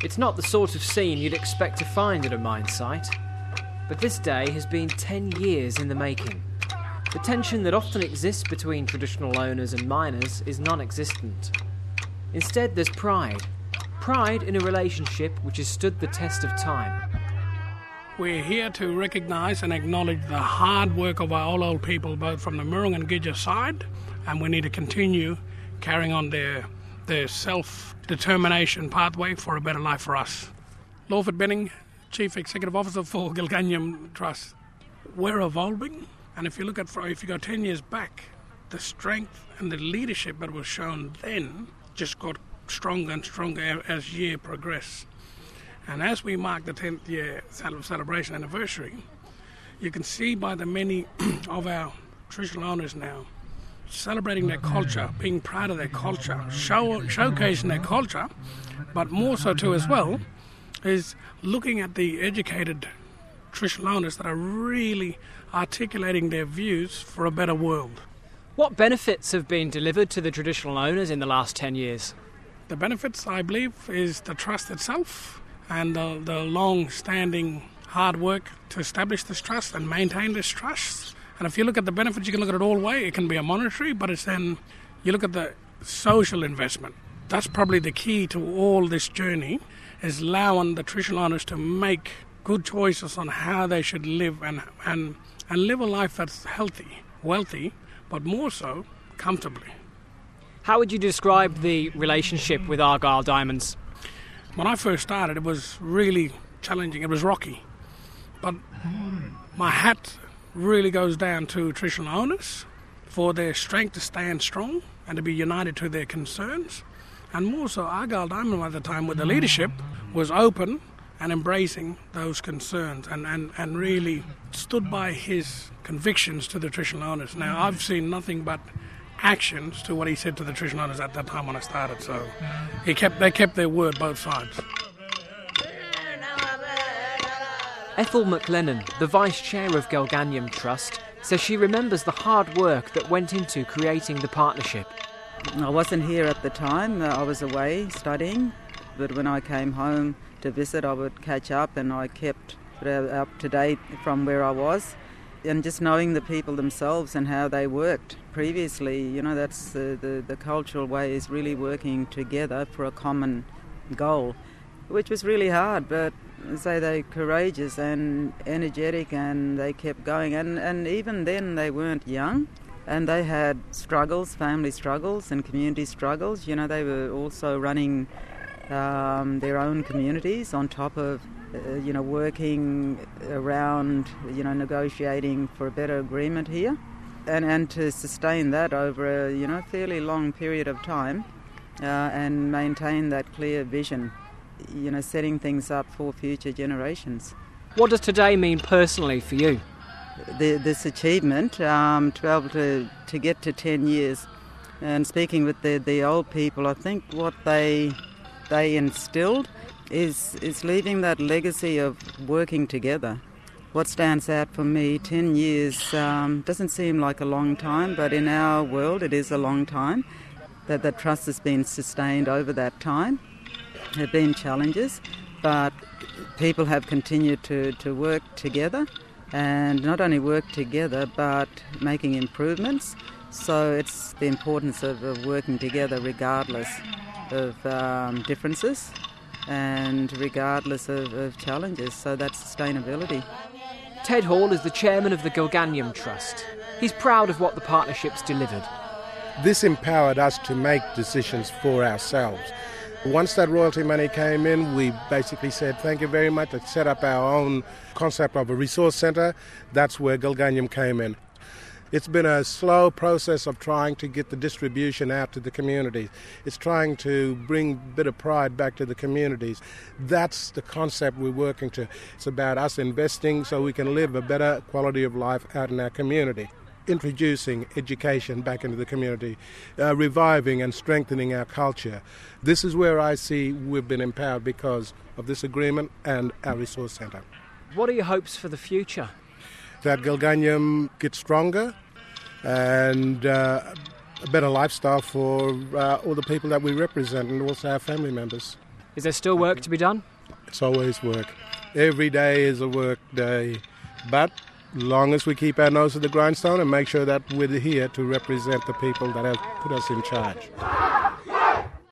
It's not the sort of scene you'd expect to find at a mine site. But this day has been 10 years in the making. The tension that often exists between traditional owners and miners is non-existent. Instead, there's pride. Pride in a relationship which has stood the test of time. We're here to recognise and acknowledge the hard work of our old people, both from the Mirrong and Gidja side, and we need to continue carrying on their self-determination pathway for a better life for us. Lawford Benning, Chief Executive Officer for Gilganyam Trust. We're evolving, and if you go 10 years back, the strength and the leadership that was shown then just got stronger and stronger as year progressed. And as we mark the 10th year celebration anniversary, you can see by the many of our traditional owners now celebrating their culture, being proud of their culture, showcasing their culture, but more so too as well is looking at the educated traditional owners that are really articulating their views for a better world. What benefits have been delivered to the traditional owners in the last 10 years? The benefits, I believe, is the trust itself and the long-standing hard work to establish this trust and maintain this trust. And if you look at the benefits, you can look at it all way. It can be a monetary, but it's then you look at the social investment. That's probably the key to all this journey, is allowing the traditional owners to make good choices on how they should live and live a life that's healthy, wealthy, but more so comfortably. How would you describe the relationship with Argyle Diamonds? When I first started, it was really challenging. It was rocky. But my hat really goes down to traditional owners for their strength to stand strong and to be united to their concerns. And more so, Argyle Diamond at the time with the leadership was open and embracing those concerns and really stood by his convictions to the traditional owners. Now, I've seen nothing but actions to what he said to the traditional owners at that time when I started. So they kept their word, both sides. Ethel McLennan, the Vice Chair of Gilganyam Trust, says she remembers the hard work that went into creating the partnership. I wasn't here at the time. I was away studying, but when I came home to visit, I would catch up and I kept up to date from where I was. And just knowing the people themselves and how they worked previously, that's the cultural way, is really working together for a common goal, which was really hard, but they're courageous and energetic and they kept going. And even then they weren't young and they had struggles, family struggles and community struggles. They were also running their own communities on top of working around, negotiating for a better agreement here. And to sustain that over a, fairly long period of time and maintain that clear vision, setting things up for future generations. What does today mean personally for you? This achievement, to be able to get to 10 years and speaking with the old people, I think what they instilled is leaving that legacy of working together. What stands out for me, 10 years doesn't seem like a long time, but in our world it is a long time. That trust has been sustained over that time. There have been challenges, but people have continued to work together, and not only work together, but making improvements. So it's the importance of working together regardless of differences and regardless of challenges, so that's sustainability. Ted Hall is the chairman of the Gilganyam Trust. He's proud of what the partnership's delivered. This empowered us to make decisions for ourselves. Once that royalty money came in, we basically said thank you very much. Let's set up our own concept of a resource centre. That's where Gilganyam came in. It's been a slow process of trying to get the distribution out to the community. It's trying to bring a bit of pride back to the communities. That's the concept we're working to. It's about us investing so we can live a better quality of life out in our community. Introducing education back into the community, reviving and strengthening our culture. This is where I see we've been empowered because of this agreement and our resource centre. What are your hopes for the future? That Gilganyam gets stronger and a better lifestyle for all the people that we represent and also our family members. Is there still work to be done? It's always work. Every day is a work day. But long as we keep our nose to the grindstone and make sure that we're here to represent the people that have put us in charge.